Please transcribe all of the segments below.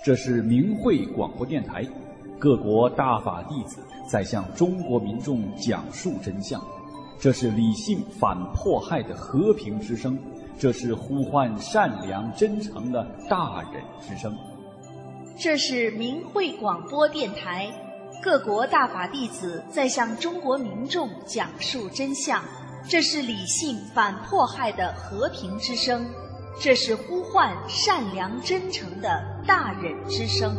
这是明慧广播电台，各国大法弟子在向中国民众讲述真相。这是理性反迫害的和平之声，这是呼唤善良真诚的大忍之声。 这是明慧广播电台，各国大法弟子在向中国民众讲述真相。这是理性反迫害的和平之声，这是呼唤善良真诚的大忍之声。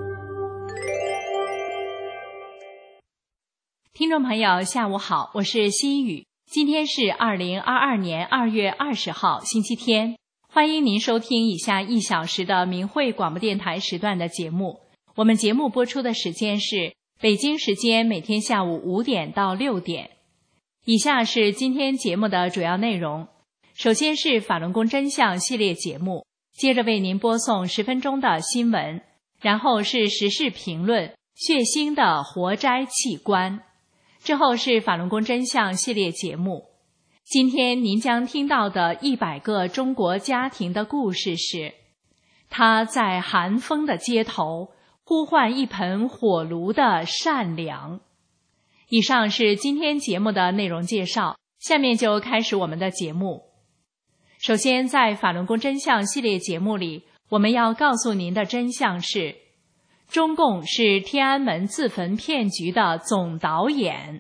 听众朋友下午好，我是心雨。今天是2022年2月20号星期天，欢迎您收听以下1小时的明慧广播电台时段的节目。我们节目播出的时间是北京时间每天下午5点到6点。以下是今天节目的主要内容。首先是法轮功真相系列节目，接着为您播送10分钟的新闻，然后是时事评论，血腥的活摘器官。之后是法轮功真相系列节目。今天您将听到的100个中国家庭的故事是，他在寒风的街头呼唤一盆火炉的善良。以上是今天节目的内容介绍，下面就开始我们的节目。首先，在法轮功真相系列节目里，我们要告诉您的真相是，中共是天安门自焚骗局的总导演。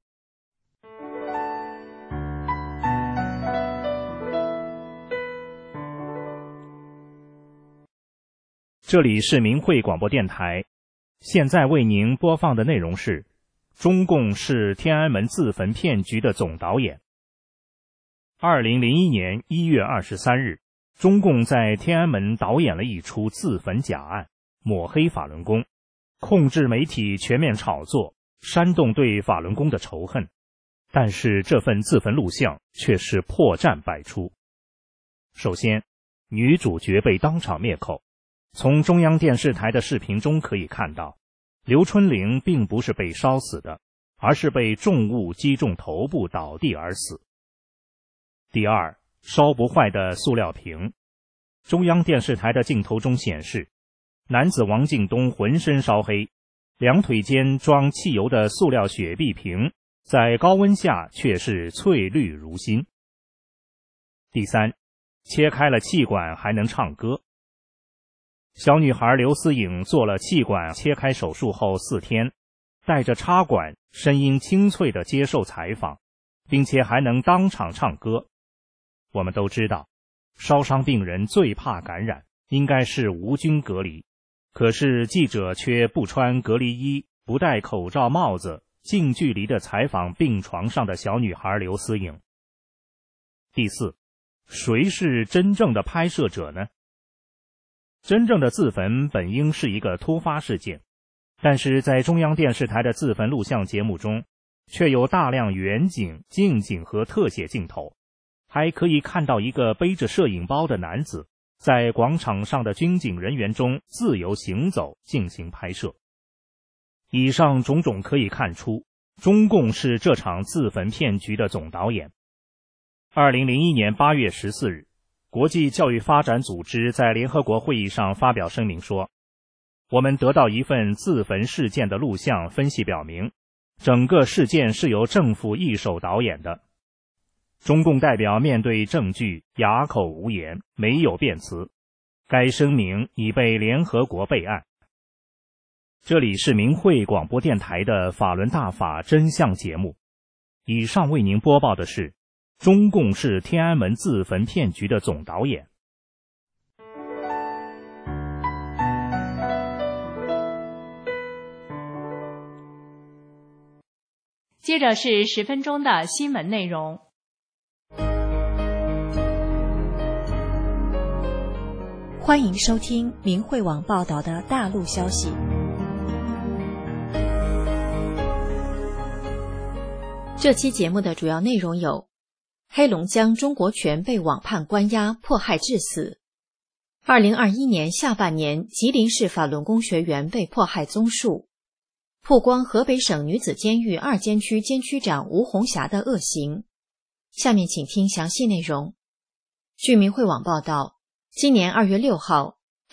这里是明慧广播电台，现在为您播放的内容是，中共是天安门自焚骗局的总导演。2001年1月23日，中共在天安门导演了一出自焚假案，抹黑法轮功，控制媒体全面炒作，煽动对法轮功的仇恨。但是这份自焚录像却是破绽百出。首先，女主角被当场灭口。从中央电视台的视频中可以看到，刘春玲并不是被烧死的，而是被重物击中头部倒地而死。第二，烧不坏的塑料瓶。中央电视台的镜头中显示，男子王敬东浑身烧黑，两腿间装汽油的塑料雪碧瓶在高温下却是翠绿如新。第三，切开了气管还能唱歌。小女孩刘思颖做了气管切开手术后4天，带着插管，声音清脆地接受采访，并且还能当场唱歌。我们都知道，烧伤病人最怕感染，应该是无菌隔离。可是记者却不穿隔离衣，不戴口罩帽子，近距离地采访病床上的小女孩刘思颖。第四，谁是真正的拍摄者呢？真正的自焚本应是一个突发事件，但是在中央电视台的自焚录像节目中，却有大量远景、近景和特写镜头，还可以看到一个背着摄影包的男子在广场上的军警人员中自由行走进行拍摄。以上种种可以看出，中共是这场自焚骗局的总导演。2001年8月14日，国际教育发展组织在联合国会议上发表声明说，我们得到一份自焚事件的录像分析表明，整个事件是由政府一手导演的。中共代表面对证据哑口无言，没有辩词。该声明已被联合国备案。这里是明慧广播电台的法轮大法真相节目。以上为您播报的是，中共是天安门自焚骗局的总导演。 接着是10分钟的新闻内容。 欢迎收听明慧网报道的大陆消息。这期节目的主要内容有：黑龙江中国拳被网判关押迫害致死；2021年下半年吉林市法轮功学员被迫害综述；曝光河北省女子监狱2监区监区长吴红霞的恶行。下面请听详细内容。据明慧网报道，今年2月6号，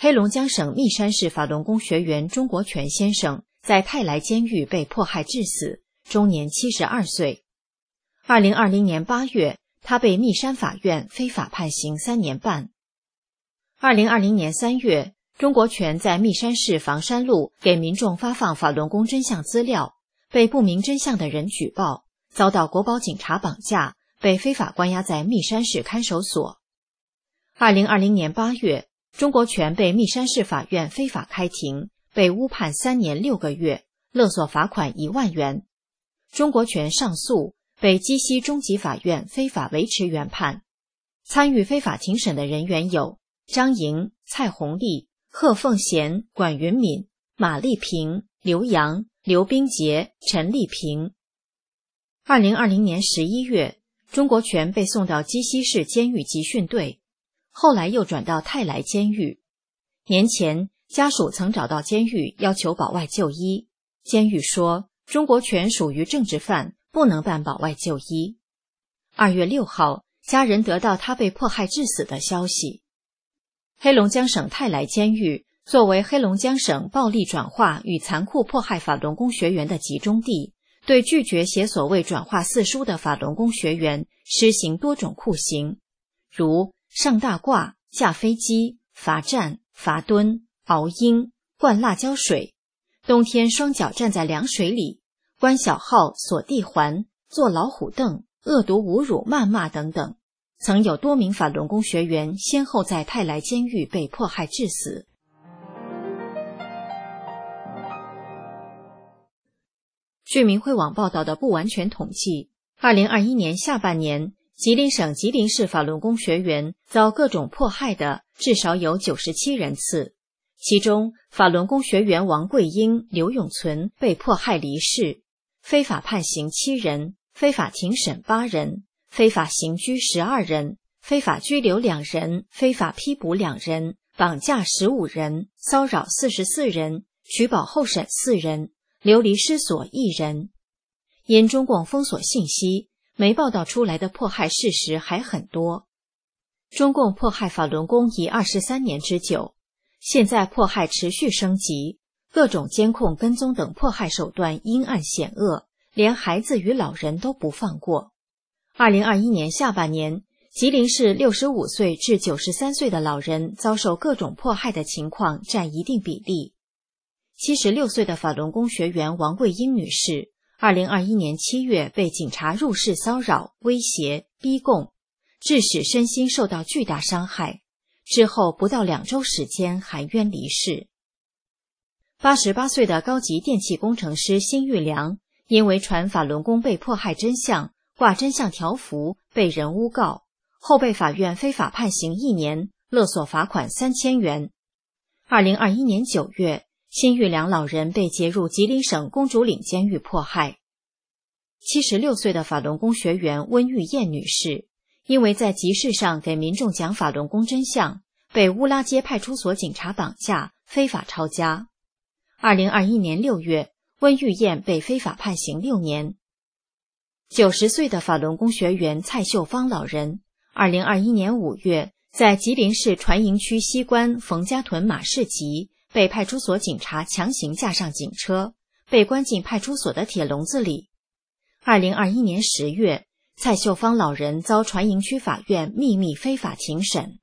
黑龙江省密山市法轮功学员钟国权先生在泰来监狱被迫害致死，终年72岁。2020年8月，他被密山法院非法判刑3年半。2020年3月，钟国权在密山市房山路给民众发放法轮功真相资料，被不明真相的人举报，遭到国保警察绑架，被非法关押在密山市看守所。2020年8月，钟国权被密山市法院非法开庭，被误判3年6个月，勒索罚款1万元。钟国权上诉，被鸡西中级法院非法维持原判。参与非法庭审的人员有张莹、蔡红丽、贺凤贤、管云敏、马丽萍、刘洋、刘冰杰、陈丽萍。2020年11月，钟国权被送到鸡西市监狱集训队，后来又转到泰来监狱。年前，家属曾找到监狱要求保外就医，监狱说钟国权属于政治犯，不能办保外就医。2月6号，家人得到他被迫害致死的消息。黑龙江省泰来监狱作为黑龙江省暴力转化与残酷迫害法轮功学员的集中地，对拒绝写所谓转化四书的法轮功学员施行多种酷刑，如上大褂、架飞机、罚站、罚蹲、熬鹰、灌辣椒水，冬天双脚站在凉水里，关小号、锁地环、坐老虎凳、恶毒侮辱、谩骂等等。曾有多名法轮功学员先后在泰来监狱被迫害致死。据明慧网报道的不完全统计，2021年下半年，吉林省吉林市法轮功学员遭各种迫害的至少有97人次，其中法轮功学员王桂英、刘永存被迫害离世，非法判刑7人，非法庭审8人，非法刑拘12人，非法拘留2人，非法批捕2人，绑架15人，骚扰44人，取保候审4人，流离失所1人。因中共封锁信息，没报道出来的迫害事实还很多。中共迫害法轮功已23年之久，现在迫害持续升级，各种监控、跟踪等迫害手段阴暗险恶，连孩子与老人都不放过。2021年下半年，吉林市65岁至93岁的老人遭受各种迫害的情况占一定比例。76岁的法轮功学员王桂英女士2021年7月被警察入室骚扰、威胁、逼供，致使身心受到巨大伤害，之后不到2周时间含冤离世。88岁的高级电气工程师辛玉良因为传法轮功被迫害真相，挂真相条幅，被人诬告，后被法院非法判刑1年，勒索罚款3000元。2021年9月，辛玉良老人被劫入吉林省公主岭监狱迫害。76岁的法轮功学员温玉燕女士，因为在集市上给民众讲法轮功真相，被乌拉街派出所警察绑架，非法抄家。2021年6月，温玉燕被非法判刑6年。90岁的法轮功学员蔡秀芳老人，2021年5月，在吉林市船营区西关冯家屯马市集被派出所警察强行架上警车，被关进派出所的铁笼子里。2021年10月，蔡秀芳老人遭船营区法院秘密非法庭审。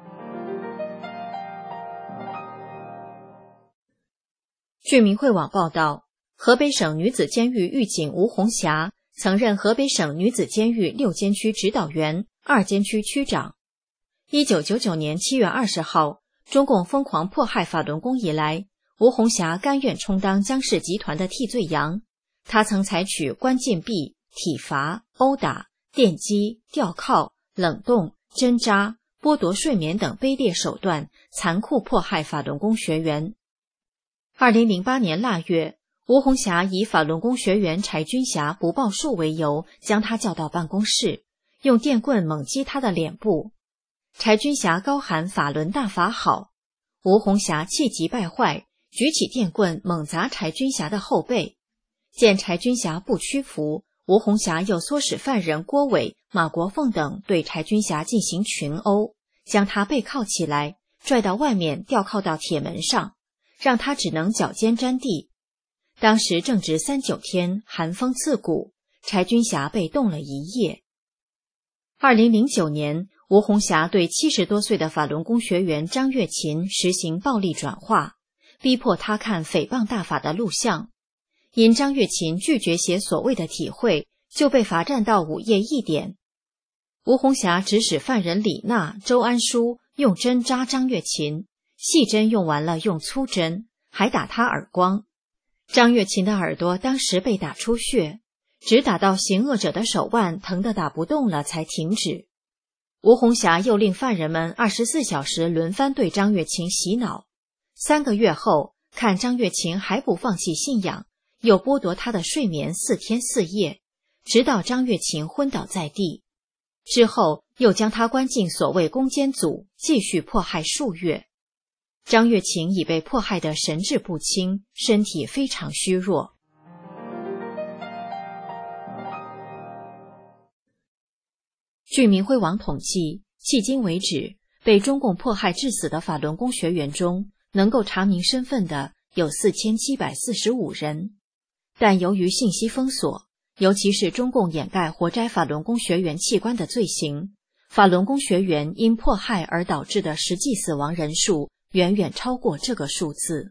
据明慧网报道，河北省女子监狱狱警吴红霞曾任河北省女子监狱6监区指导员、2监区区长。1999年7月20号，中共疯狂迫害法轮功以来，吴红霞甘愿充当江氏集团的替罪羊。他曾采取关禁闭、体罚、殴打、电击、吊铐、冷冻、针扎、剥夺睡眠等卑劣手段，残酷迫害法轮功学员。2008年腊月，吴红霞以法轮功学员柴军霞不报数为由，将他叫到办公室，用电棍猛击他的脸部。柴军霞高喊法轮大法好，吴红霞气急败坏，举起电棍猛砸柴军霞的后背。见柴军霞不屈服，吴红霞又唆使犯人郭伟、马国凤等对柴军霞进行群殴，将他背铐起来， 拽到外面吊靠到铁门上，让他只能脚尖沾地。当时正值39天，寒风刺骨，柴军峡被冻了一夜。2009年，吴红霞对70多岁的法轮功学员张月琴实行暴力转化，逼迫他看诽谤大法的录像。因张月琴拒绝写所谓的体会，就被罚站到午夜1点。吴红霞指使犯人李娜、周安书用针扎张月琴，细针用完了用粗针，还打他耳光。张月琴的耳朵当时被打出血，只打到行恶者的手腕疼得打不动了才停止。吴红霞又令犯人们24小时轮番对张月琴洗脑。3个月后，看张月琴还不放弃信仰，又剥夺他的睡眠4天4夜，直到张月琴昏倒在地。之后又将他关进所谓攻坚组，继续迫害数月。张月琴已被迫害得神志不清，身体非常虚弱。据明慧网统计，迄今为止，被中共迫害致死的法轮功学员中，能够查明身份的有4745人。但由于信息封锁，尤其是中共掩盖活摘法轮功学员器官的罪行，法轮功学员因迫害而导致的实际死亡人数远远超过这个数字。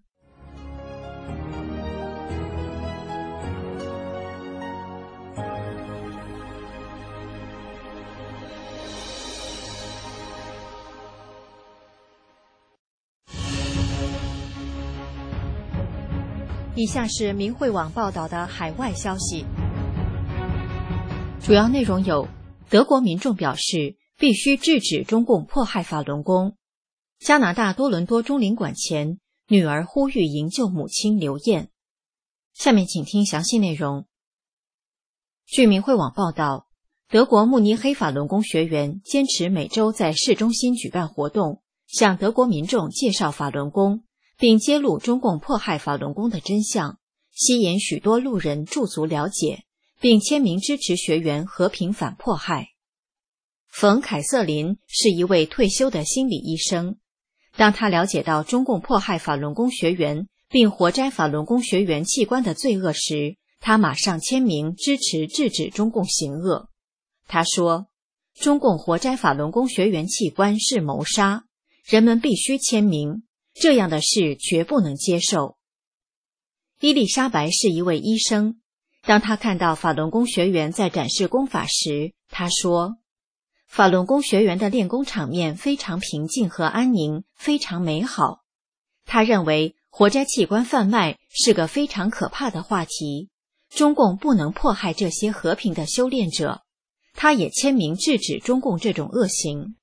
以下是明慧网报道的海外消息，主要内容有：德国民众表示必须制止中共迫害法轮功；加拿大多伦多中领馆前，女儿呼吁营救母亲刘燕。下面请听详细内容。据明慧网报道，德国慕尼黑法轮功学员坚持每周在市中心举办活动，向德国民众介绍法轮功，并揭露中共迫害法轮功的真相，吸引许多路人驻足了解，并签名支持学员和平反迫害。冯·凯瑟琳是一位退休的心理医生，当他了解到中共迫害法轮功学员并活摘法轮功学员器官的罪恶时，他马上签名支持制止中共行恶。他说，中共活摘法轮功学员器官是谋杀，人们必须签名，这样的事绝不能接受。伊丽莎白是一位医生，当她看到法轮功学员在展示功法时，她说，法轮功学员的练功场面非常平静和安宁，非常美好。她认为活摘器官贩卖是个非常可怕的话题，中共不能迫害这些和平的修炼者。她也签名制止中共这种恶行。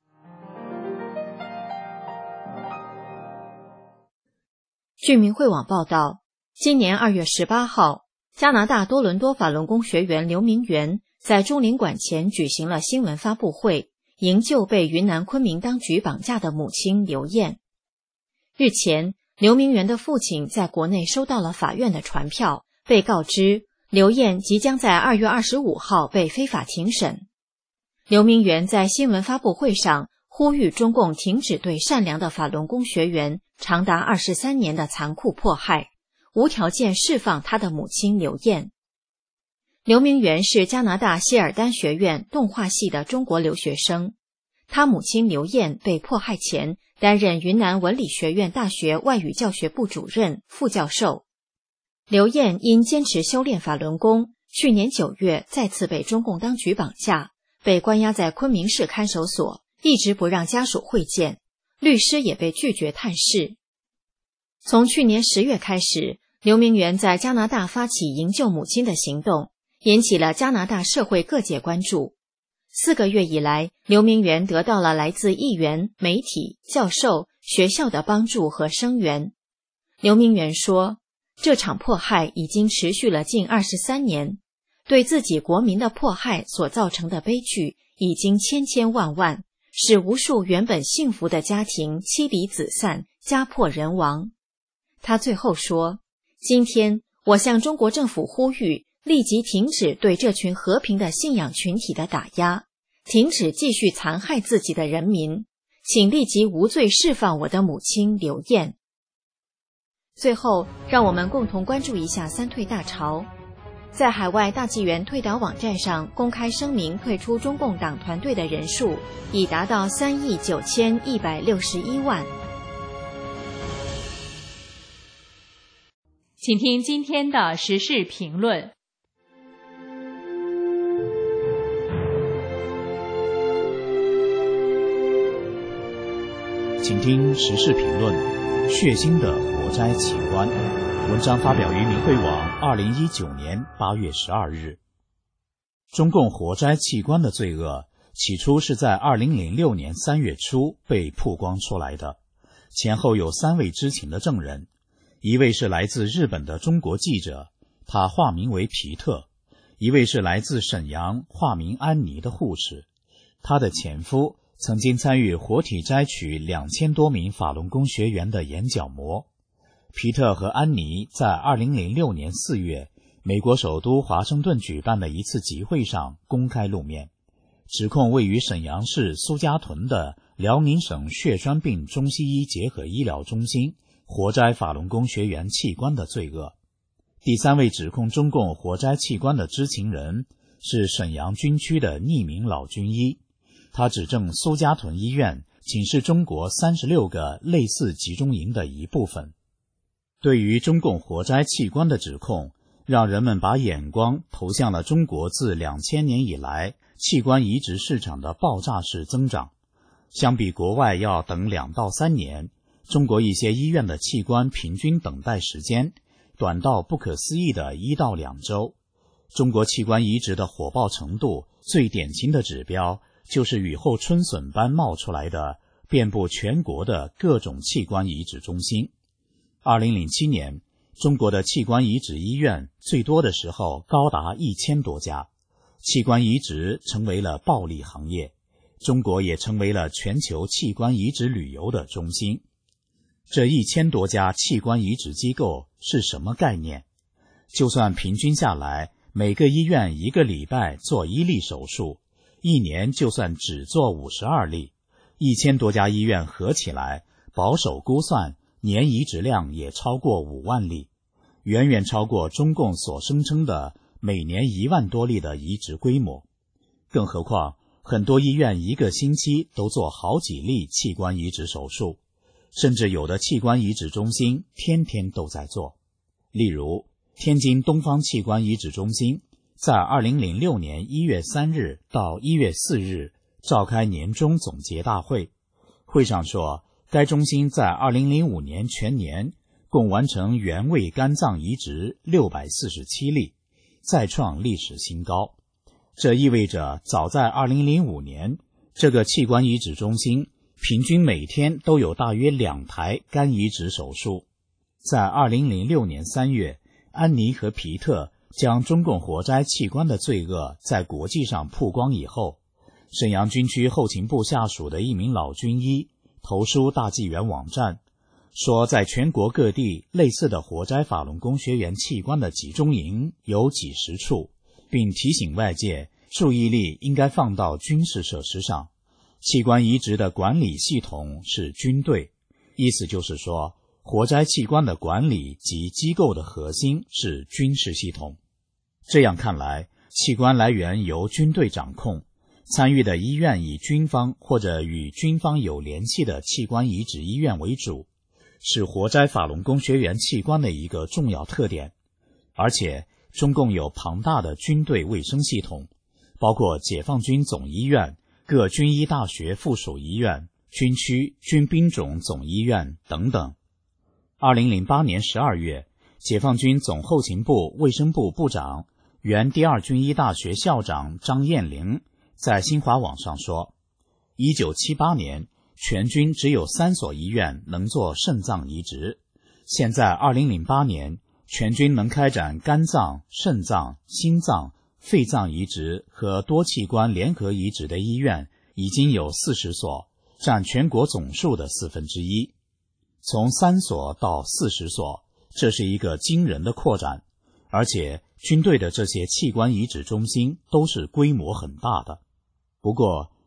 据明慧网报道，今年2月18号，加拿大多伦多法轮功学员刘明元在中领馆前举行了新闻发布会，营救被云南昆明当局绑架的母亲刘燕。日前，刘明元的父亲在国内收到了法院的传票，被告知刘燕即将在2月25号被非法庭审。刘明元在新闻发布会上呼吁中共停止对善良的法轮功学员长达23年的残酷迫害，无条件释放他的母亲刘燕。刘明元是加拿大希尔丹学院动画系的中国留学生，他母亲刘燕被迫害前担任云南文理学院大学外语教学部主任、副教授。刘燕因坚持修炼法轮功，去年9月再次被中共当局绑架，被关押在昆明市看守所，一直不让家属会见，律师也被拒绝探视。从去年10月开始，刘明元在加拿大发起营救母亲的行动，引起了加拿大社会各界关注。4个月以来，刘明元得到了来自议员、媒体、教授、学校的帮助和声援。刘明元说，这场迫害已经持续了近23年，对自己国民的迫害所造成的悲剧已经千千万万，使无数原本幸福的家庭妻离子散，家破人亡。他最后说，今天我向中国政府呼吁，立即停止对这群和平的信仰群体的打压，停止继续残害自己的人民， 请立即无罪释放我的母亲刘燕。最后，让我们共同关注一下三退大潮。在海外大纪元退党网站上公开声明退出中共党团队的人数已达到39161万。 请听今天的时事评论。 请听时事评论：血腥的火灾奇观。文章发表于明慧网2019年8月12日。中共火灾器官的罪恶起初是在2006年3月初被曝光出来的，前后有3位知情的证人，一位是来自日本的中国记者，他化名为皮特；一位是来自沈阳化名安妮的护士，她的前夫曾经参与活体摘取2000多名法轮功学员的眼角膜。皮特和安妮在2006年4月美国首都华盛顿举办的一次集会上公开露面，指控位于沈阳市苏家屯的辽宁省血栓病中西医结合医疗中心活摘法轮功学员器官的罪恶。第3位指控中共活摘器官的知情人是沈阳军区的匿名老军医，他指证苏家屯医院仅是中国36个类似集中营的一部分。对于中共活摘器官的指控，让人们把眼光投向了中国自2000年以来器官移植市场的爆炸式增长。相比国外要等2到3年，中国一些医院的器官平均等待时间短到不可思议的1到2周。中国器官移植的火爆程度最典型的指标就是雨后春笋般冒出来的遍布全国的各种器官移植中心。2007年，中国的器官移植医院最多的时候高达1000多家，器官移植成为了暴利行业，中国也成为了全球器官移植旅游的中心。这1000多家器官移植机构是什么概念？就算平均下来，每个医院1个礼拜做1例手术，一年就算只做52例，1000多家医院合起来，保守估算年移植量也超过5万例，远远超过中共所声称的每年1万多例的移植规模。更何况，很多医院1个星期都做好几例器官移植手术，甚至有的器官移植中心天天都在做。例如，天津东方器官移植中心在2006年1月3日到1月4日召开年终总结大会，会上说，该中心在2005年全年共完成原位肝脏移植647例，再创历史新高。这意味着早在2005年，这个器官移植中心平均每天都有大约2台肝移植手术。在2006年3月，安妮和皮特将中共活摘器官的罪恶在国际上曝光以后，沈阳军区后勤部下属的一名老军医投书大纪元网站，说在全国各地类似的活摘法轮功学员器官的集中营有几十处，并提醒外界注意力应该放到军事设施上。器官移植的管理系统是军队，意思就是说，活摘器官的管理及机构的核心是军事系统。这样看来，器官来源由军队掌控，参与的医院以军方或者与军方有联系的器官移植医院为主，是活摘法轮功学员器官的一个重要特点。而且，中共有庞大的军队卫生系统，包括解放军总医院、各军医大学附属医院、军区军兵种总医院等等。2008年12月，解放军总后勤部卫生部部长、原第2军医大学校长张彦玲在新华网上说，1978年全军只有3所医院能做肾脏移植，现在2008年全军能开展肝脏、肾脏、心脏、肺脏移植和多器官联合移植的医院已经有40所，占全国总数的1/4。从3所到40所，这是一个惊人的扩展，而且军队的这些器官移植中心都是规模很大的。不过，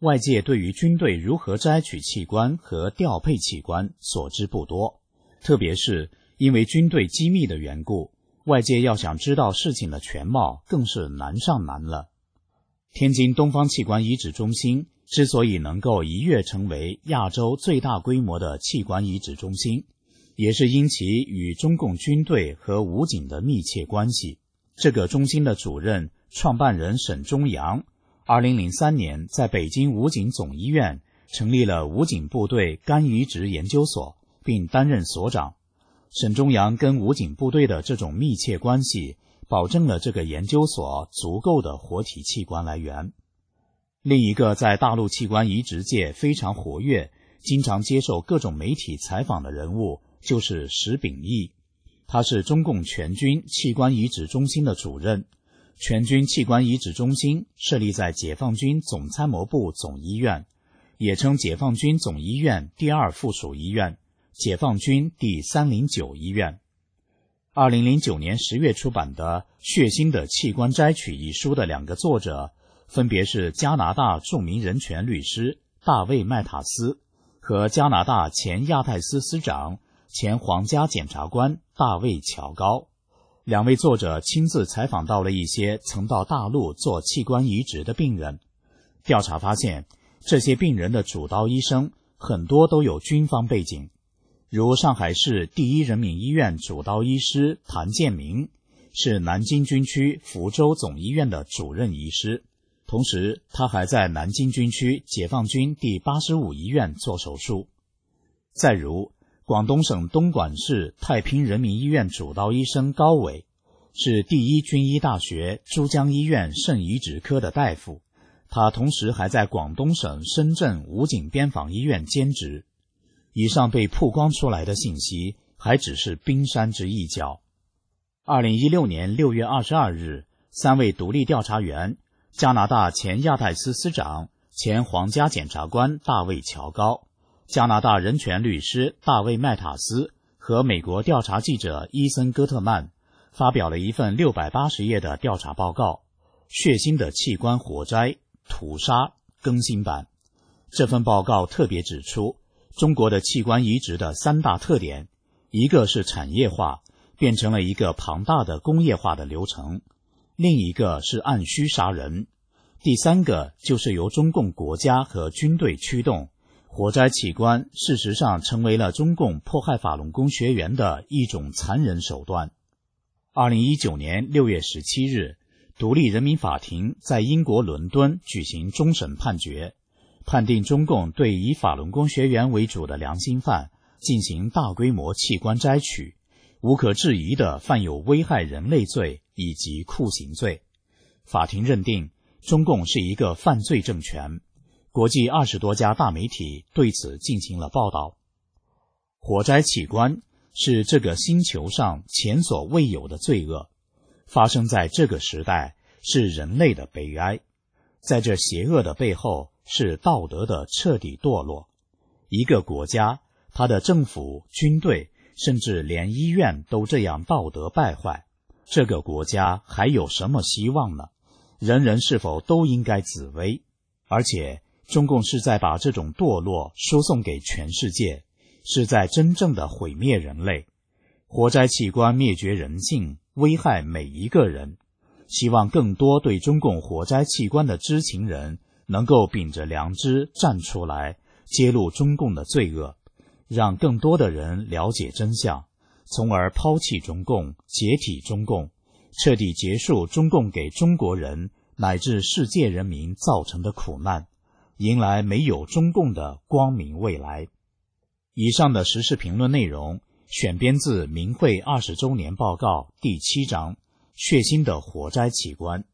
外界对于军队如何摘取器官和调配器官所知不多，特别是因为军队机密的缘故，外界要想知道事情的全貌更是难上难了。天津东方器官移植中心之所以能够一跃成为亚洲最大规模的器官移植中心，也是因其与中共军队和武警的密切关系。这个中心的主任、创办人沈忠阳2003年在北京武警总医院成立了武警部队肝移植研究所，并担任所长。沈忠阳跟武警部队的这种密切关系，保证了这个研究所足够的活体器官来源。另一个在大陆器官移植界非常活跃，经常接受各种媒体采访的人物就是石秉义，他是中共全军器官移植中心的主任。全军器官移植中心设立在解放军总参谋部总医院，也称解放军总医院第2附属医院、解放军第309医院。2009年10月出版的《血腥的器官摘取》一书的2个作者，分别是加拿大著名人权律师大卫·麦塔斯和加拿大前亚太司司长、前皇家检察官大卫·乔高。2位作者亲自采访到了一些曾到大陆做器官移植的病人，调查发现，这些病人的主刀医生很多都有军方背景，如上海市第一人民医院主刀医师谭建明，是南京军区福州总医院的主任医师，同时他还在南京军区解放军第85医院做手术。再如广东省东莞市太平人民医院主刀医生高伟，是第一军医大学珠江医院肾移植科的大夫，他同时还在广东省深圳武警边防医院兼职。以上被曝光出来的信息还只是冰山之一角。2016年6月22日，3位独立调查员，加拿大前亚太司司长、前皇家检察官大卫·乔高，加拿大人权律师大卫·麦塔斯和美国调查记者伊森·戈特曼发表了一份680页的调查报告《血腥的器官活摘屠杀》更新版。这份报告特别指出，中国的器官移植的3大特点，一个是产业化，变成了一个庞大的工业化的流程；另一个是按需杀人；第3个就是由中共国家和军队驱动。活摘器官事实上成为了中共迫害法轮功学员的一种残忍手段。2019年6月17日，独立人民法庭在英国伦敦举行终审判决，判定中共对以法轮功学员为主的良心犯进行大规模器官摘取，无可置疑地犯有危害人类罪以及酷刑罪。法庭认定中共是一个犯罪政权，国际20多家大媒体对此进行了报道。活摘器官是这个星球上前所未有的罪恶，发生在这个时代是人类的悲哀，在这邪恶的背后是道德的彻底堕落。一个国家，它的政府、军队，甚至连医院都这样道德败坏，这个国家还有什么希望呢？人人是否都应该自危？而且中共是在把这种堕落输送给全世界，是在真正的毁灭人类。活摘器官灭绝人性，危害每一个人。希望更多对中共活摘器官的知情人能够秉着良知站出来，揭露中共的罪恶，让更多的人了解真相，从而抛弃中共，解体中共，彻底结束中共给中国人乃至世界人民造成的苦难，迎来没有中共的光明未来。以上的时事评论内容选编自民会20周年报告第7章，血腥的活摘器官。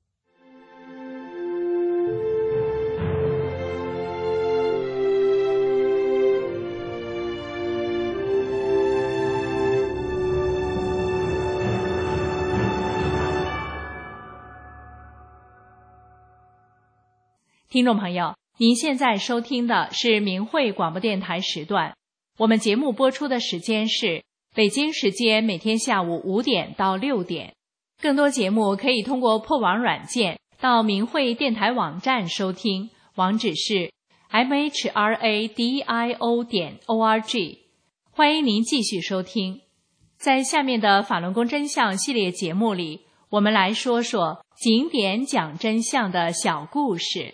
听众朋友，您现在收听的是明慧广播电台时段，我们节目播出的时间是北京时间每天下午5点到6点。更多节目可以通过破网软件到明慧电台网站收听， 网址是 mhradio.org。欢迎您继续收听。在下面的法轮功真相系列节目里，我们来说说景点讲真相的小故事。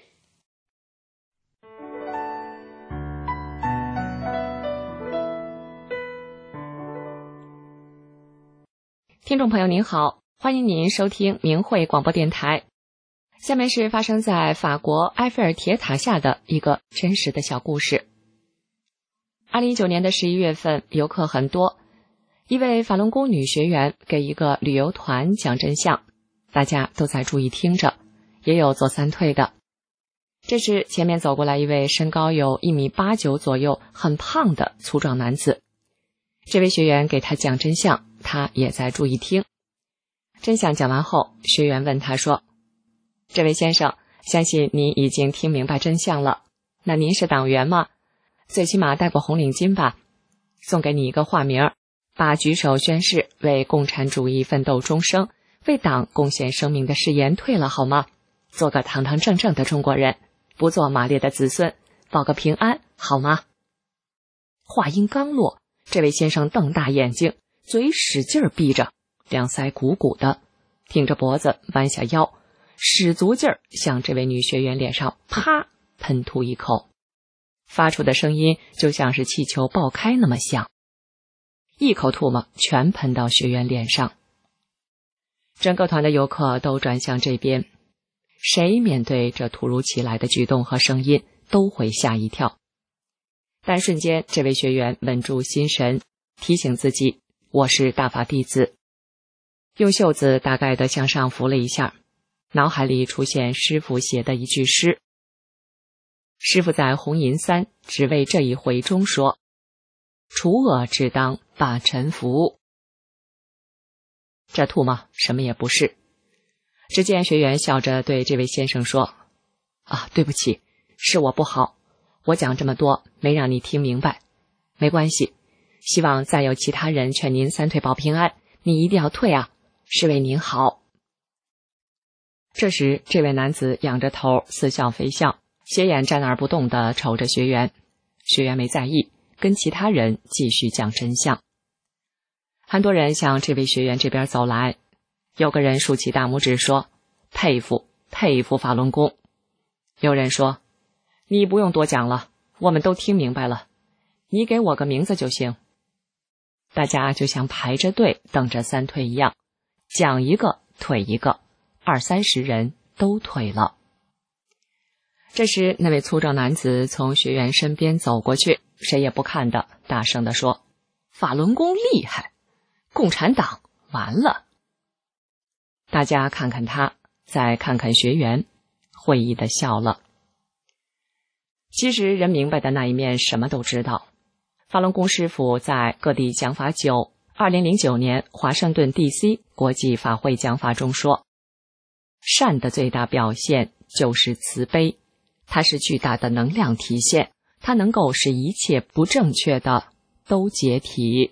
听众朋友您好，欢迎您收听明慧广播电台。下面是发生在法国埃菲尔铁塔下的一个真实的小故事。2019年的11月份，游客很多，一位法轮功女学员给一个旅游团讲真相，大家都在注意听着，也有做三退的。这时前面走过来一位身高有1.89米左右，很胖的粗壮男子。这位学员给他讲真相，他也在注意听。真相讲完后，学员问他说：这位先生，相信您已经听明白真相了，那您是党员吗？最起码戴过红领巾吧？送给你一个化名，把举手宣誓为共产主义奋斗终生，为党贡献生命的誓言退了好吗？做个堂堂正正的中国人，不做马列的子孙，保个平安好吗？话音刚落，这位先生瞪大眼睛，嘴使劲闭着，两腮鼓鼓的，挺着脖子弯下腰，使足劲儿向这位女学员脸上啪喷吐一口，发出的声音就像是气球爆开那么响，一口唾沫全喷到学员脸上。整个团的游客都转向这边，谁面对这突如其来的举动和声音都会吓一跳。但瞬间这位学员稳住心神，提醒自己我是大法弟子，用袖子大概的向上扶了一下，脑海里出现师父写的一句诗。师父在红银3只为这一回中说：除恶只当把臣服。这唾沫什么也不是。只见学员笑着对这位先生说：对不起，是我不好，我讲这么多没让你听明白，没关系，希望再有其他人劝您三退保平安，你一定要退啊，是为您好。这时这位男子仰着头似笑非笑，斜眼站那儿不动地瞅着学员，学员没在意，跟其他人继续讲真相。很多人向这位学员这边走来，有个人竖起大拇指说：佩服佩服法轮功。有人说：你不用多讲了，我们都听明白了，你给我个名字就行。大家就像排着队等着三退一样，讲一个退一个，20-30人都退了。这时那位粗壮男子从学员身边走过去，谁也不看的大声地说：法轮功厉害，共产党完了。大家看看他，再看看学员，会意地笑了。其实人明白的那一面什么都知道。法轮功师父在各地讲法久，2009年华盛顿 DC 国际法会讲法中说，善的最大表现就是慈悲，它是巨大的能量体现，它能够使一切不正确的都解体。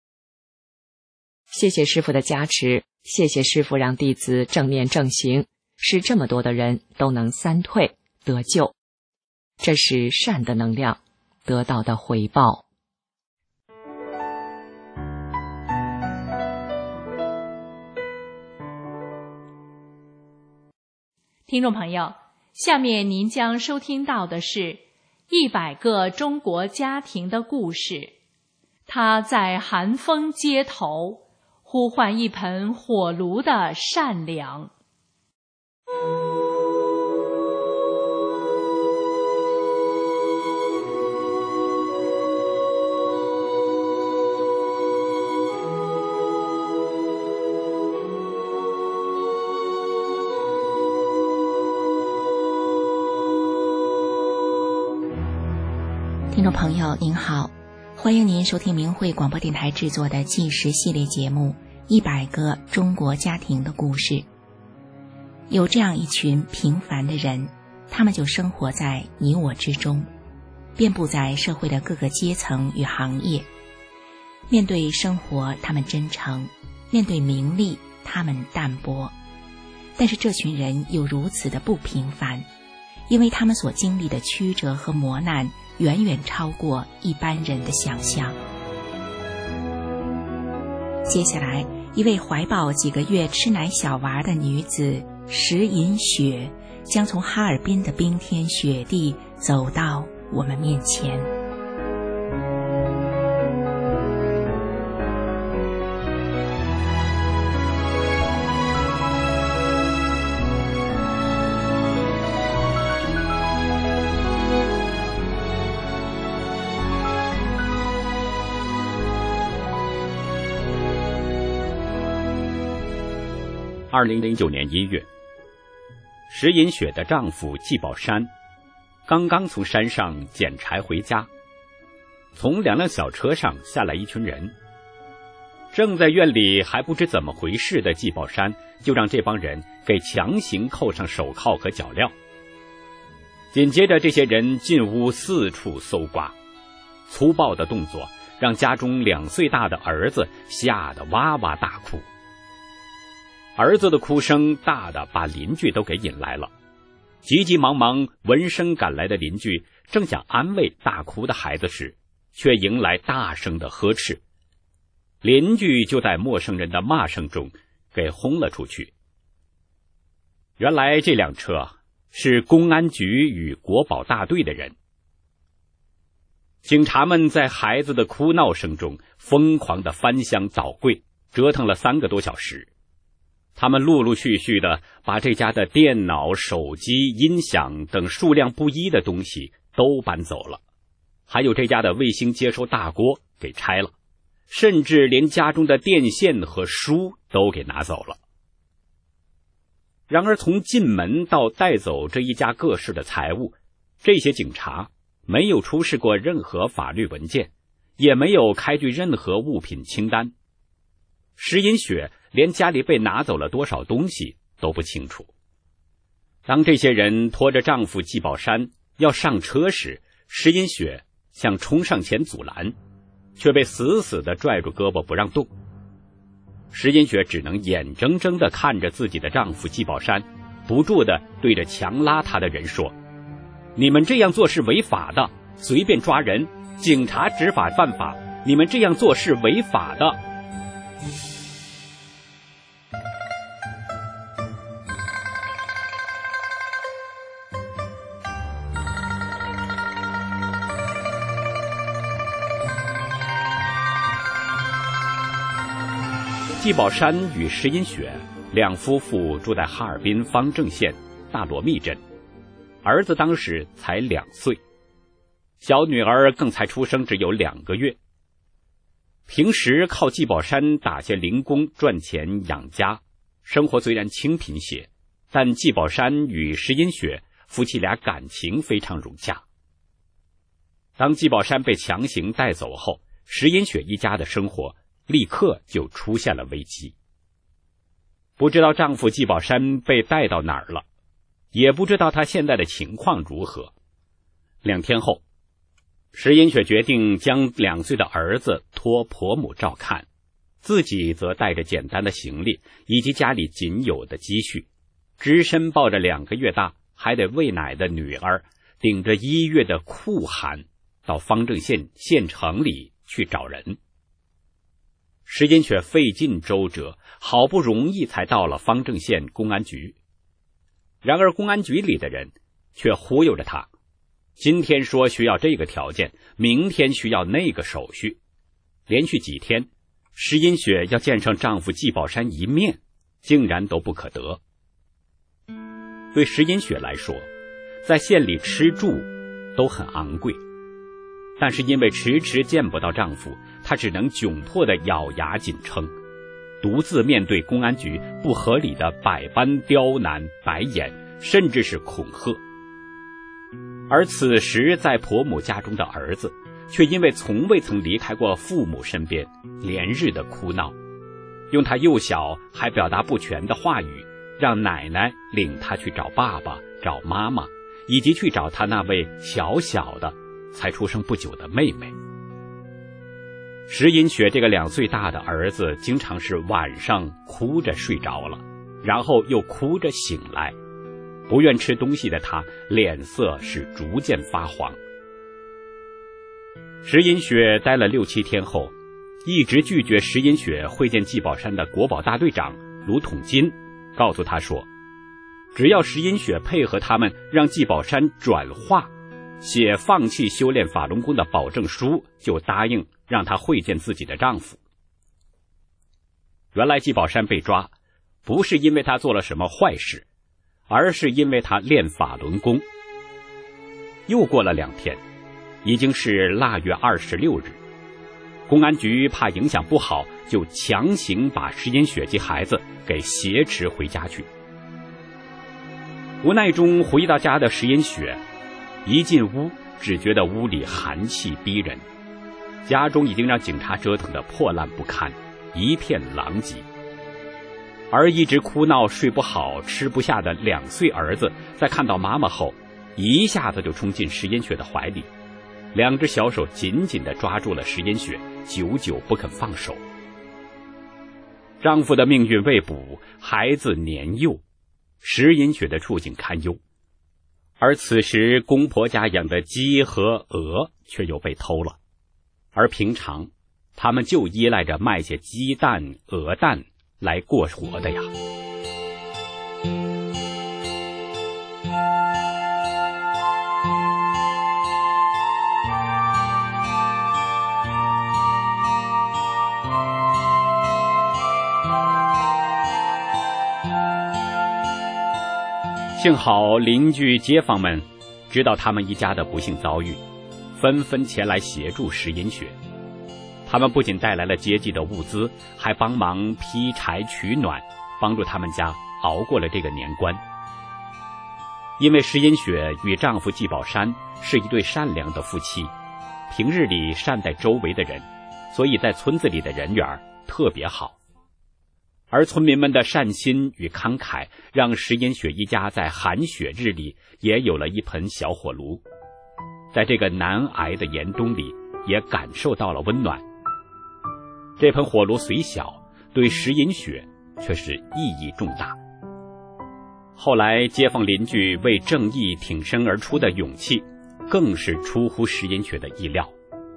谢谢师父的加持，谢谢师父让弟子正念正行，使这么多的人都能三退得救，这是善的能量得到的回报。 听众朋友，下面您将收听到的是100个中国家庭的故事。他在寒风街头呼唤一盆火炉的善良。 听众朋友您好，欢迎您收听明慧广播电台制作的纪实系列节目100个中国家庭的故事。有这样一群平凡的人，他们就生活在你我之中，遍布在社会的各个阶层与行业。面对生活他们真诚，面对名利他们淡泊，但是这群人又如此的不平凡， 因为他们所经历的曲折和磨难远远超过一般人的想象。接下来，一位怀抱几个月吃奶小娃的女子石银雪将从哈尔滨的冰天雪地走到我们面前。 2009年1月，石银雪的丈夫季宝山刚刚从山上捡柴回家，从2辆小车上下来一群人。正在院里还不知怎么回事的季宝山，就让这帮人给强行扣上手铐和脚镣。紧接着，这些人进屋四处搜刮，粗暴的动作让家中2岁大的儿子吓得哇哇大哭。儿子的哭声大的把邻居都给引来了，急急忙忙闻声赶来的邻居正想安慰大哭的孩子时，却迎来大声的呵斥，邻居就在陌生人的骂声中给轰了出去。原来这辆车是公安局与国保大队的人。警察们在孩子的哭闹声中疯狂地翻箱倒柜，折腾了3个多小时。他们陆陆续续地把这家的电脑、手机、音响等数量不一的东西都搬走了，还有这家的卫星接收大锅给拆了，甚至连家中的电线和书都给拿走了。然而从进门到带走这一家各式的财物，这些警察没有出示过任何法律文件，也没有开具任何物品清单。石银雪连家里被拿走了多少东西都不清楚。当这些人拖着丈夫季宝山要上车时，石银雪想冲上前阻拦，却被死死地拽住胳膊不让动。石银雪只能眼睁睁地看着自己的丈夫季宝山不住地对着强拉他的人说：你们这样做是违法的，随便抓人，警察执法犯法，你们这样做是违法的。季宝山与石银雪2夫妇住在哈尔滨方正县大罗密镇，儿子当时才2岁，小女儿更才出生只有2个月。平时靠季宝山打些零工赚钱养家，生活虽然清贫些，但季宝山与石银雪夫妻俩感情非常融洽。当季宝山被强行带走后，石银雪一家的生活立刻就出现了危机。不知道丈夫季宝山被带到哪儿了，也不知道他现在的情况如何。2天后，石银雪决定将2岁的儿子托婆母照看，自己则带着简单的行李以及家里仅有的积蓄，只身抱着2个月大还得喂奶的女儿，顶着1月的酷寒，到方正县县城里去找人。石银雪费尽周折，好不容易才到了方正县公安局。然而公安局里的人却忽悠着他，今天说需要这个条件，明天需要那个手续。连续几天，石银雪要见上丈夫季宝山一面，竟然都不可得。对石银雪来说，在县里吃住都很昂贵，但是因为迟迟见不到丈夫，她只能窘迫地咬牙紧撑，独自面对公安局不合理的百般刁难、白眼，甚至是恐吓。而此时在婆母家中的儿子，却因为从未曾离开过父母身边，连日的哭闹，用他幼小还表达不全的话语，让奶奶领他去找爸爸、找妈妈，以及去找他那位小小的才出生不久的妹妹。石银雪这个2岁大的儿子经常是晚上哭着睡着了，然后又哭着醒来， 不愿吃东西的他脸色是逐渐发黄。石银雪待了6-7天后，一直拒绝石银雪会见季宝山的国保大队长卢统金告诉他说，只要石银雪配合他们让季宝山转化写放弃修炼法轮功的保证书，就答应让他会见自己的丈夫。原来季宝山被抓不是因为他做了什么坏事，而是因为他练法轮功。又过了2天，已经是腊月26日，公安局怕影响不好，就强行把石银雪及孩子给挟持回家去。无奈中回到家的石银雪一进屋，只觉得屋里寒气逼人，家中已经让警察折腾得破烂不堪，一片狼藉。而一直哭闹睡不好吃不下的2岁儿子，在看到妈妈后一下子就冲进石银雪的怀里，2只小手紧紧地抓住了石银雪，久久不肯放手。丈夫的命运未卜，孩子年幼，石银雪的处境堪忧。而此时公婆家养的鸡和鹅却又被偷了，而平常他们就依赖着卖些鸡蛋鹅蛋来过活的呀。幸好邻居街坊们知道他们一家的不幸遭遇，纷纷前来协助石银雪。他们不仅带来了接济的物资，还帮忙劈柴取暖，帮助他们家熬过了这个年关。因为石银雪与丈夫季宝山是一对善良的夫妻，平日里善待周围的人，所以在村子里的人缘特别好。而村民们的善心与慷慨，让石银雪一家在寒雪日里也有了一盆小火炉，在这个难挨的严冬里也感受到了温暖。这盆火炉虽小，对石银雪却是意义重大。后来街坊邻居为正义挺身而出的勇气，更是出乎石银雪的意料。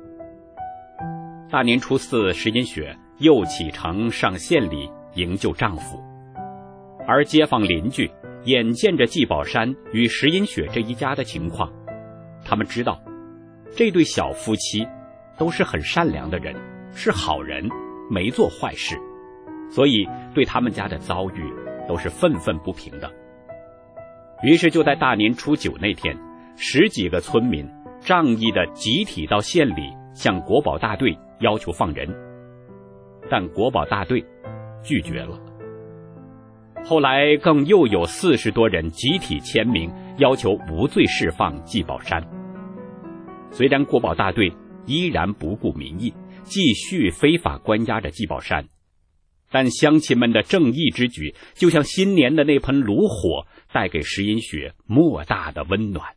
大年初4，石银雪又启程上县里营救丈夫，而街坊邻居眼见着季宝山与石银雪这一家的情况，他们知道这对小夫妻都是很善良的人，是好人，没做坏事，所以对他们家的遭遇都是愤愤不平的。于是就在大年初9那天，10几个村民仗义的集体到县里向国保大队要求放人，但国保大队拒绝了。后来更又有40多人集体签名要求无罪释放季宝山。虽然国保大队依然不顾民意，继续非法关押着季宝山，但乡亲们的正义之举就像新年的那盆炉火，带给石银雪莫大的温暖。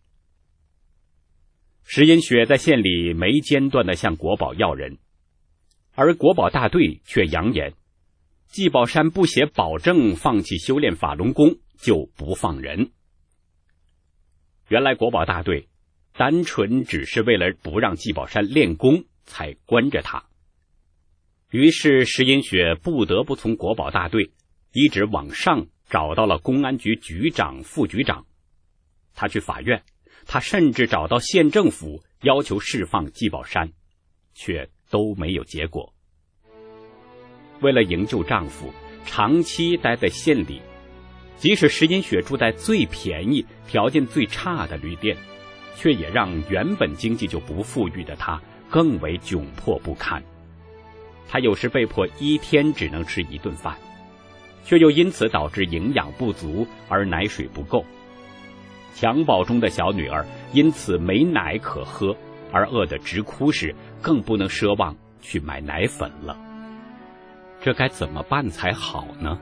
石银雪在县里没间断地向国保要人，而国保大队却扬言季宝山不写保证放弃修炼法轮功就不放人。原来国保大队单纯只是为了不让季宝山练功才关着他，于是石银雪不得不从国保大队一直往上找到了公安局局长、副局长。他去法院，他甚至找到县政府要求释放季宝山，却都没有结果。为了营救丈夫，长期待在县里，即使石银雪住在最便宜、条件最差的旅店，却也让原本经济就不富裕的她更为窘迫不堪。她有时被迫1天只能吃1顿饭，却又因此导致营养不足而奶水不够。襁褓中的小女儿因此没奶可喝，而饿得直哭时，更不能奢望去买奶粉了。这该怎么办才好呢？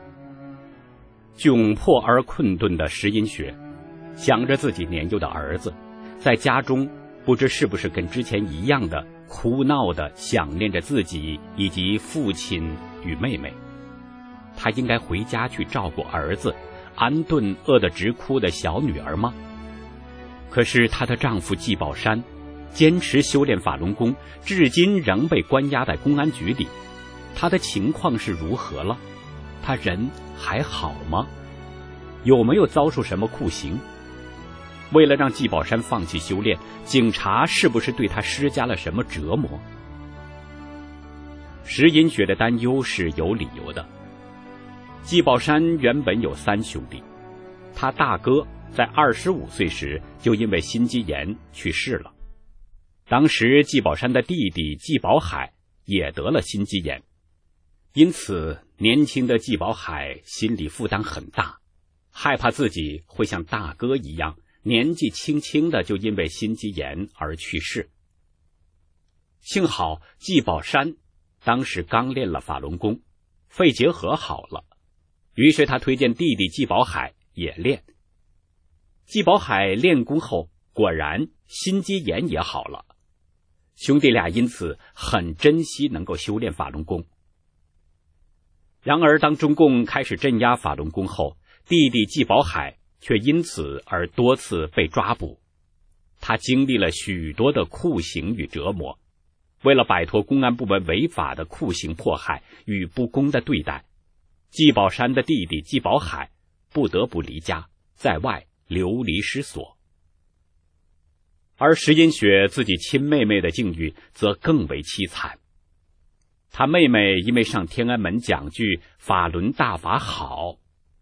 窘迫而困顿的石银雪想着自己年幼的儿子，在家中不知是不是跟之前一样的哭闹的想念着自己以及父亲与妹妹。他应该回家去照顾儿子， 安顿饿得直哭的小女儿吗？可是她的丈夫季宝山坚持修炼法轮功，至今仍被关押在公安局里。他的情况是如何了？他人还好吗？有没有遭受什么酷刑？为了让季宝山放弃修炼，警察是不是对他施加了什么折磨？石银雪的担忧是有理由的。季宝山原本有3兄弟，他大哥在25岁时就因为心肌炎去世了。当时季宝山的弟弟季宝海也得了心肌炎，因此年轻的季宝海心理负担很大，害怕自己会像大哥一样年纪轻轻的就因为心肌炎而去世。幸好季宝山当时刚练了法轮功，肺结核好了，于是他推荐弟弟季宝海也练。季宝海练功后果然心肌炎也好了，兄弟俩因此很珍惜能够修炼法轮功。然而当中共开始镇压法轮功后，弟弟季宝海却因此而多次被抓捕。他经历了许多的酷刑与折磨，为了摆脱公安部门违法的酷刑迫害与不公的对待，季宝山的弟弟季宝海不得不离家，在外流离失所。而石银雪自己亲妹妹的境遇则更为凄惨。她妹妹因为上天安门讲句法轮大法好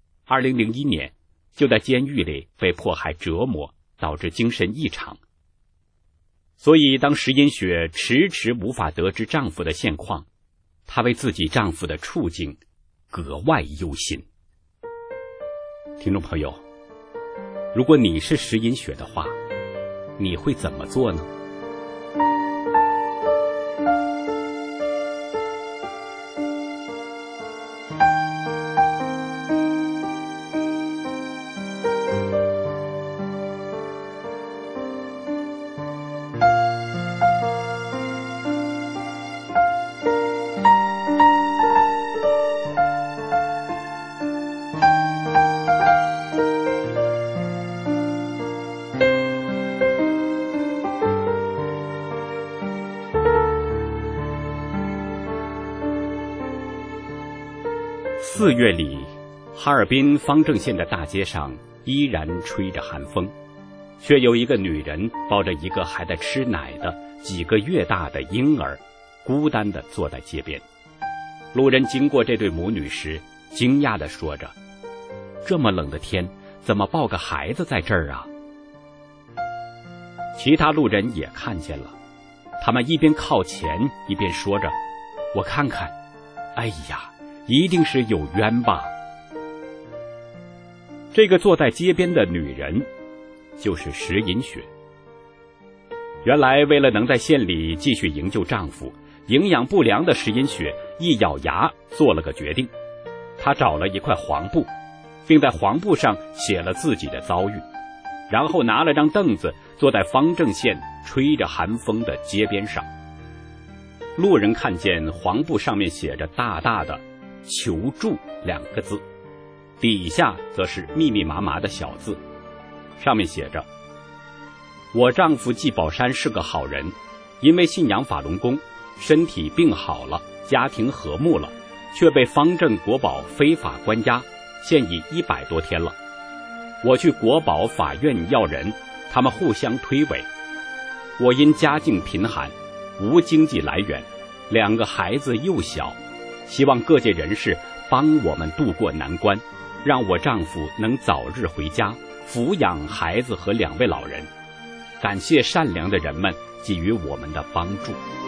，2001年就在监狱里被迫害折磨，导致精神异常。所以当石银雪迟迟无法得知丈夫的现况，她为自己丈夫的处境格外忧心。听众朋友，如果你是石银雪的话，你会怎么做呢？4月里，哈尔滨方正县的大街上依然吹着寒风，却有一个女人抱着一个还在吃奶的几个月大的婴儿，孤单地坐在街边。路人经过这对母女时，惊讶地说着：“这么冷的天，怎么抱个孩子在这儿啊？”其他路人也看见了，他们一边靠前一边说着：“我看看，哎呀，一定是有冤吧。”这个坐在街边的女人就是石银雪。原来为了能在县里继续营救丈夫，营养不良的石银雪一咬牙做了个决定，她找了一块黄布，并在黄布上写了自己的遭遇，然后拿了张凳子坐在方正县吹着寒风的街边上。路人看见黄布上面写着大大的求助2个字，底下则是密密麻麻的小字，上面写着：我丈夫季宝山是个好人，因为信仰法轮功，身体病好了，家庭和睦了，却被方正国保非法关押，现已100多天了。我去国保法院要人，他们互相推诿。我因家境贫寒，无经济来源，2个孩子幼小，希望各界人士帮我们渡过难关，让我丈夫能早日回家抚养孩子和2位老人。感谢善良的人们给予我们的帮助。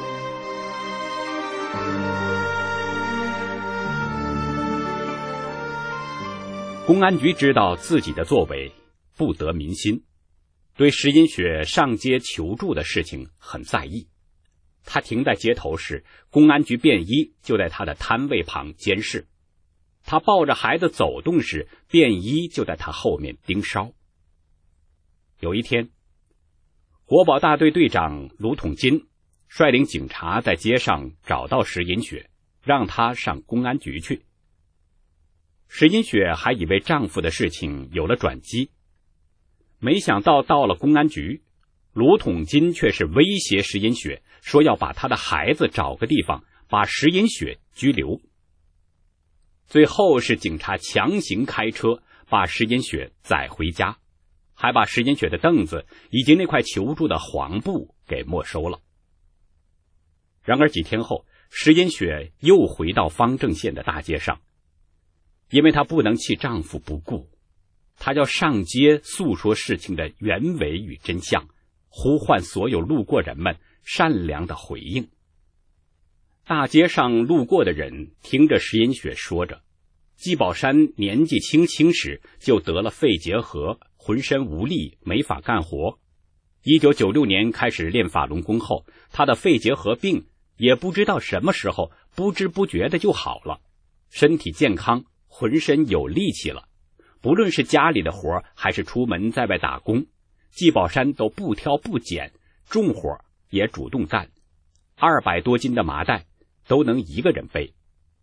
公安局知道自己的作为不得民心，对石银雪上街求助的事情很在意。他停在街头时，公安局便衣就在他的摊位旁监视。他抱着孩子走动时，便衣就在他后面盯梢。有一天，国保大队队长卢统金率领警察在街上找到石银雪，让他上公安局去。 石银雪还以为丈夫的事情有了转机，没想到到了公安局，卢统金却是威胁石银雪，说要把他的孩子找个地方把石银雪拘留。最后是警察强行开车把石银雪载回家，还把石银雪的凳子以及那块求助的黄布给没收了。然而几天后，石银雪又回到方正县的大街上，因为她不能弃丈夫不顾，她要上街诉说事情的原委与真相，呼唤所有路过人们善良的回应。大街上路过的人听着石银雪说着，季宝山年纪轻轻时就得了肺结核，浑身无力，没法干活。1996年开始练法轮功后，他的肺结核病也不知道什么时候不知不觉的就好了，身体健康，浑身有力气了。不论是家里的活还是出门在外打工，季宝山都不挑不拣，重活也主动干，200多斤的麻袋都能一个人背。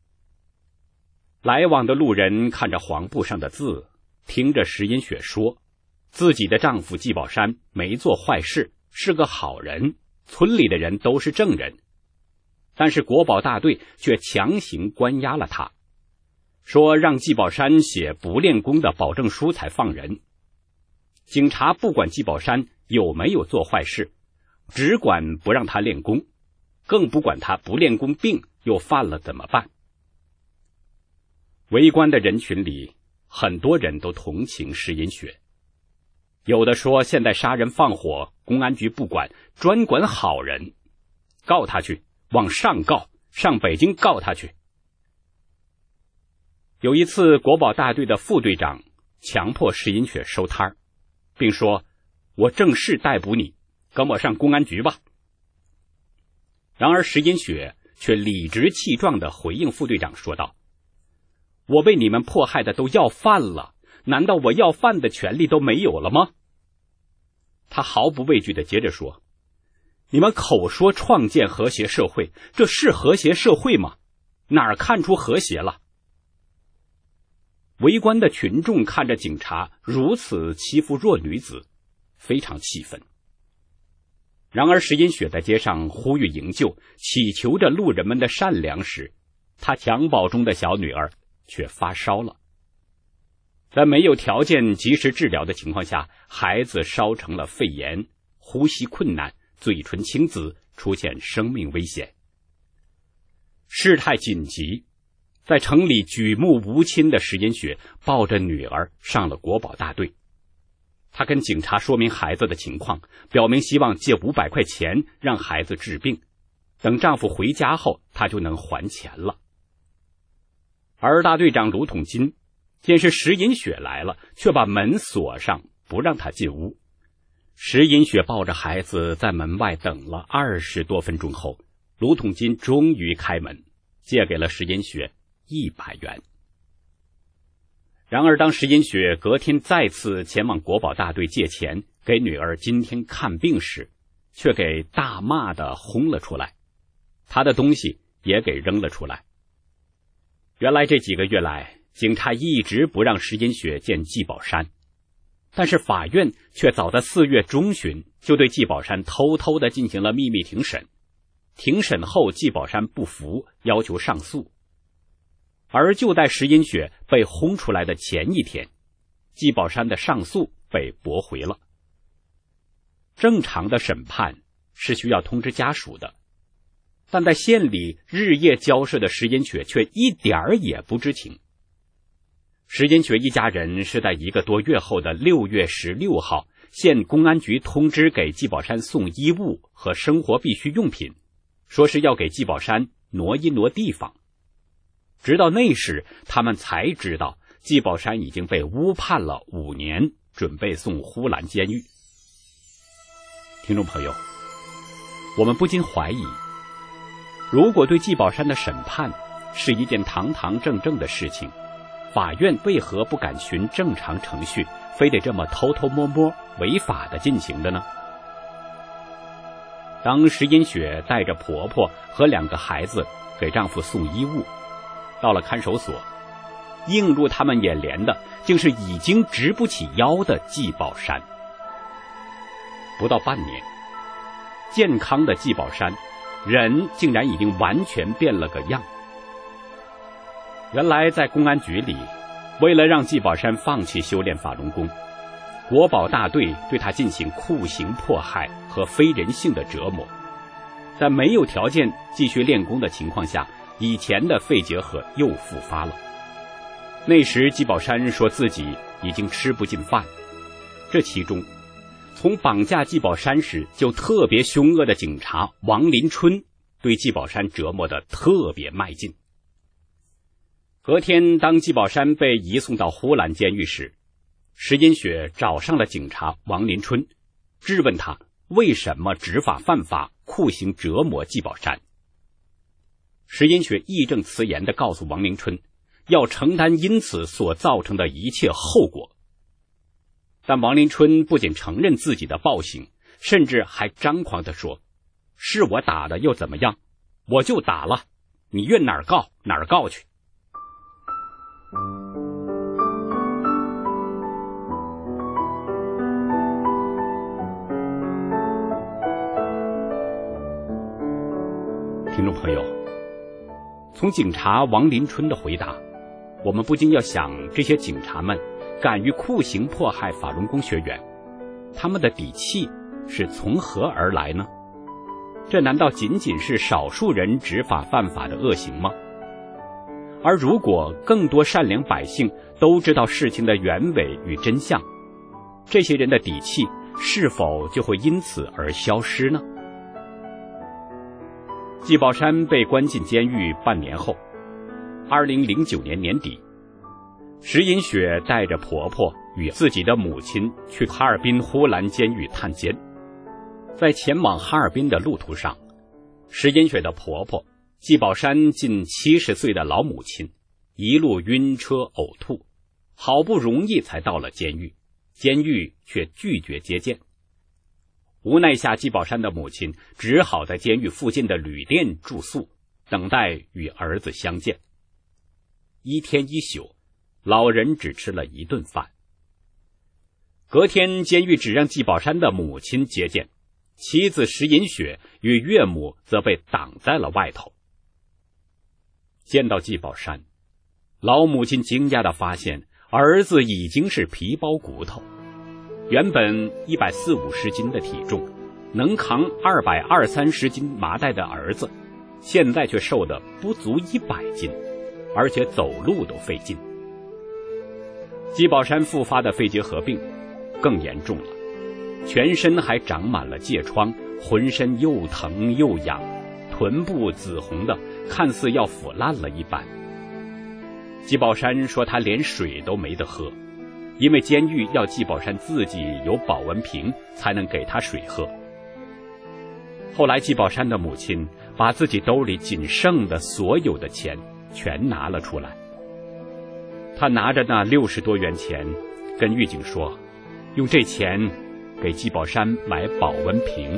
来往的路人看着黄布上的字，听着石银雪说自己的丈夫季宝山没做坏事，是个好人，村里的人都是正人。但是国保大队却强行关押了他，说让季宝山写不练功的保证书才放人。警察不管季宝山有没有做坏事，只管不让他练功，更不管他不练功病又犯了怎么办。围观的人群里，很多人都同情石银雪，有的说现在杀人放火，公安局不管，专管好人，告他去，往上告，上北京告他去。有一次，国保大队的副队长强迫石银雪收摊儿，并说我正式逮捕你，跟我上公安局吧。然而石银雪却理直气壮地回应副队长说道，我被你们迫害的都要饭了，难道我要饭的权利都没有了吗？他毫不畏惧地接着说，你们口说创建和谐社会，这是和谐社会吗？哪儿看出和谐了？围观的群众看着警察如此欺负弱女子，非常气愤。然而石银雪在街上呼吁营救，祈求着路人们的善良时，她襁褓中的小女儿却发烧了。在没有条件及时治疗的情况下，孩子烧成了肺炎，呼吸困难，嘴唇青紫，出现生命危险。事态紧急，在城里举目无亲的石银雪抱着女儿上了国保大队。她跟警察说明孩子的情况，表明希望借500块钱让孩子治病，等丈夫回家后她就能还钱了。而大队长卢统金见是石银雪来了，却把门锁上，不让她进屋。石银雪抱着孩子在门外等了20多分钟后，卢统金终于开门，借给了石银雪100元。然而当石银雪隔天再次前往国保大队借钱给女儿今天看病时，却给大骂的轰了出来，她的东西也给扔了出来。原来这几个月来，警察一直不让石银雪见季宝山，但是法院却早在4月中旬就对季宝山偷偷地进行了秘密庭审。庭审后，季宝山不服，要求上诉。而就在石银雪被轰出来的前一天，季宝山的上诉被驳回了。正常的审判是需要通知家属的，但在县里日夜交涉的石银雪却一点儿也不知情。石银雪一家人是在1个多月后的6月16号，县公安局通知给季宝山送衣物和生活必需用品，说是要给季宝山挪一挪地方。直到那时，他们才知道季宝山已经被误判了5年，准备送呼兰监狱。听众朋友，我们不禁怀疑，如果对季宝山的审判是一件堂堂正正的事情，法院为何不敢循正常程序，非得这么偷偷摸摸违法的进行的呢？当石银雪带着婆婆和2个孩子给丈夫送衣物，到了看守所， 映入他们眼帘的竟是已经直不起腰的季宝山。不到半年，健康的季宝山人竟然已经完全变了个样。原来在公安局里，为了让季宝山放弃修炼法轮功，国保大队对他进行酷刑迫害和非人性的折磨。在没有条件继续练功的情况下，以前的肺结核又复发了。那时季宝山说自己已经吃不进饭，这其中从绑架季宝山时就特别凶恶的警察王林春对季宝山折磨得特别卖劲。隔天当季宝山被移送到呼兰监狱时，石金雪找上了警察王林春，质问他为什么执法犯法，酷刑折磨季宝山。石金雪义正辞严地告诉王林春，要承担因此所造成的一切后果。但王林春不仅承认自己的暴行，甚至还张狂地说，是我打的又怎么样，我就打了，你愿哪儿告哪儿告去。听众朋友，从警察王林春的回答，我们不禁要想，这些警察们敢于酷刑迫害法轮功学员，他们的底气是从何而来呢？这难道仅仅是少数人执法犯法的恶行吗？而如果更多善良百姓都知道事情的原委与真相，这些人的底气是否就会因此而消失呢？季宝山被关进监狱半年后，2009年年底，石银雪带着婆婆与自己的母亲去哈尔滨呼兰监狱探监。在前往哈尔滨的路途上，石银雪的婆婆季宝山近70岁的老母亲一路晕车呕吐，好不容易才到了监狱，监狱却拒绝接见。无奈下，季宝山的母亲只好在监狱附近的旅店住宿，等待与儿子相见。一天一宿，老人只吃了一顿饭。隔天，监狱只让季宝山的母亲接见，妻子石银雪与岳母则被挡在了外头。见到季宝山，老母亲惊讶地发现儿子已经是皮包骨头，原本140-150斤的体重，能扛220-230斤麻袋的儿子，现在却瘦得不足100斤，而且走路都费劲。季宝山复发的肺结核病更严重了，全身还长满了疥疮，浑身又疼又痒，臀部紫红的，看似要腐烂了一般。季宝山说他连水都没得喝，因为监狱要季宝山自己有保温瓶才能给他水喝。后来季宝山的母亲把自己兜里仅剩的所有的钱全拿了出来，他拿着那60多元钱跟狱警说，用这钱给季宝山买保温瓶。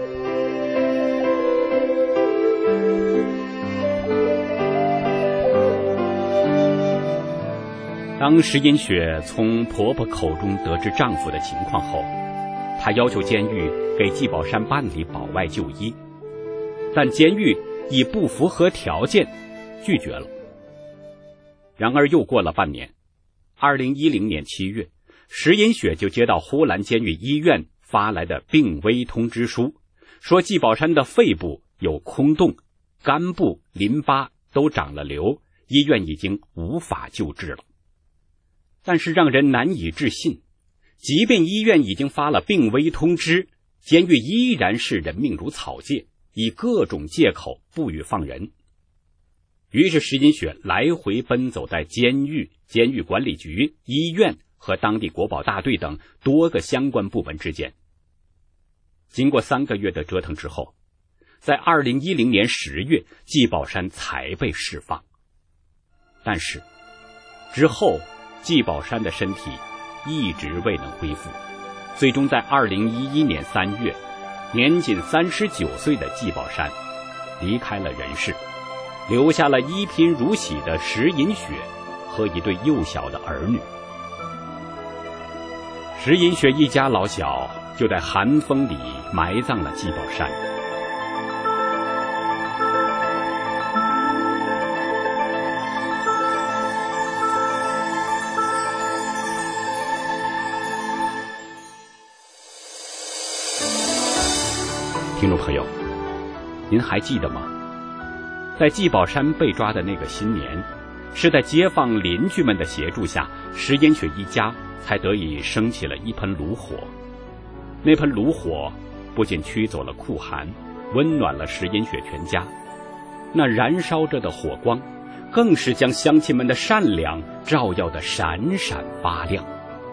当石银雪从婆婆口中得知丈夫的情况后，她要求监狱给季宝山办理保外就医，但监狱以不符合条件拒绝了。然而又过了半年，2010年7月，石银雪就接到呼兰监狱医院发来的病危通知书，说季宝山的肺部有空洞，肝部、淋巴都长了瘤，医院已经无法救治了。但是让人难以置信，即便医院已经发了病危通知，监狱依然是人命如草芥，以各种借口不予放人。于是石金雪来回奔走在监狱、监狱管理局、医院和当地国保大队等多个相关部门之间。经过3个月的折腾之后，在2010年10月，季宝山才被释放。但是之后季宝山的身体一直未能恢复，最终在2011年3月，年仅39岁的季宝山离开了人世，留下了一贫如洗的石银雪和一对幼小的儿女。石银雪一家老小就在寒风里埋葬了季宝山。听众朋友，您还记得吗？在季宝山被抓的那个新年，是在街坊邻居们的协助下，石银雪一家才得以升起了一盆炉火。那盆炉火不仅驱走了酷寒，温暖了石银雪全家，那燃烧着的火光更是将乡亲们的善良照耀得闪闪发亮。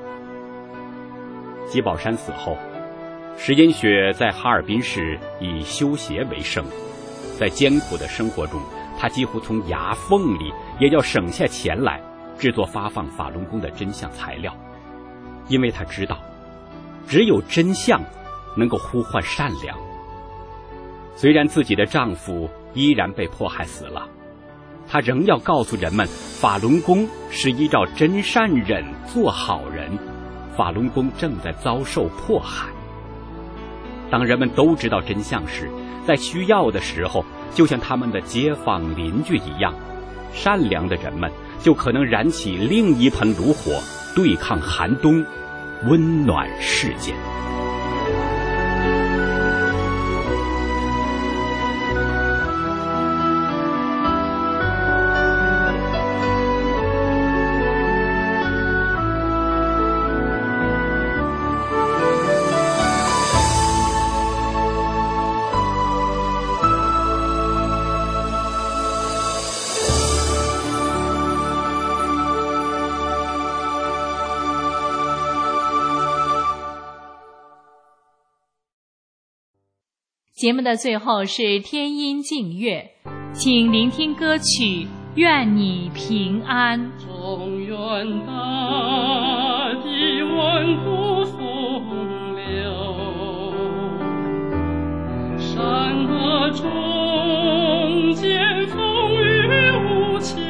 季宝山死后，石银雪在哈尔滨市以修鞋为生，在艰苦的生活中，他几乎从牙缝里也要省下钱来制作发放法轮功的真相材料，因为他知道，只有真相能够呼唤善良。虽然自己的丈夫依然被迫害死了，她仍要告诉人们，法轮功是依照真善忍做好人，法轮功正在遭受迫害。当人们都知道真相时，在需要的时候，就像他们的街坊邻居一样，善良的人们就可能燃起另一盆炉火，对抗寒冬，温暖世间。 节目的最后是天音静乐，请聆听歌曲《愿你平安》。 中原大地万古风流，山河中间风雨无千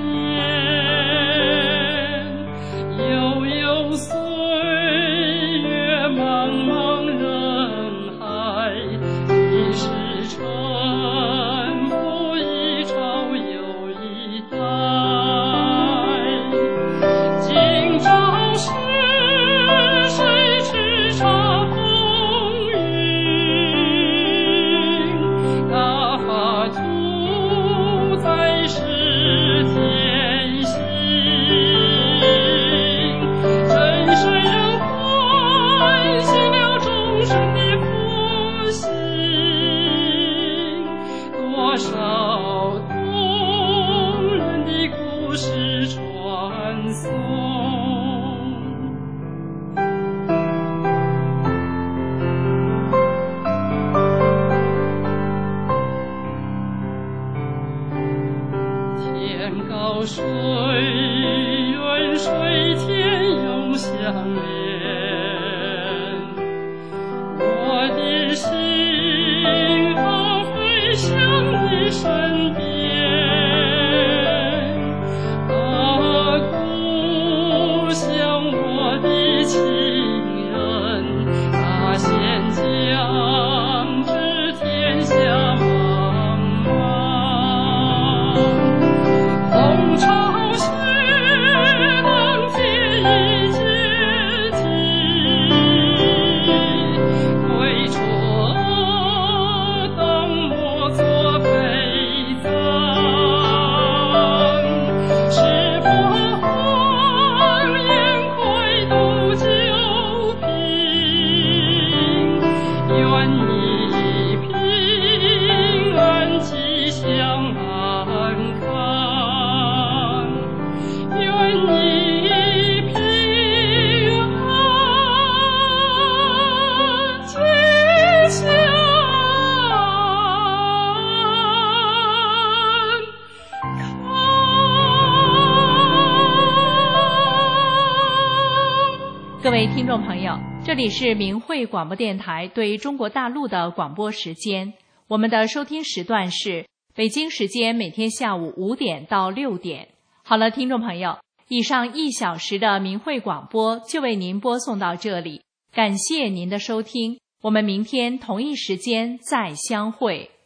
年，悠悠岁月茫茫人海，一世沉浮一朝又一代，今朝是谁叱咤风云，大法图在世天行，真善人唤醒了众生的佛心，多少动人的故事传颂。天高水远，水天永相连，我的心房飞向你身边，啊，故乡我的亲人，大仙将至天下茫茫，风潮雪浪皆已解体，归处当莫作陪葬，是否荒烟快渡旧平，愿你平安吉祥安康，愿你平安吉祥安康。 各位听众朋友，这里是明慧广播电台对中国大陆的广播时间，我们的收听时段是北京时间每天下午5点到6点， 好了，听众朋友，以上1小时的明慧广播就为您播送到这里，感谢您的收听，我们明天同一时间再相会。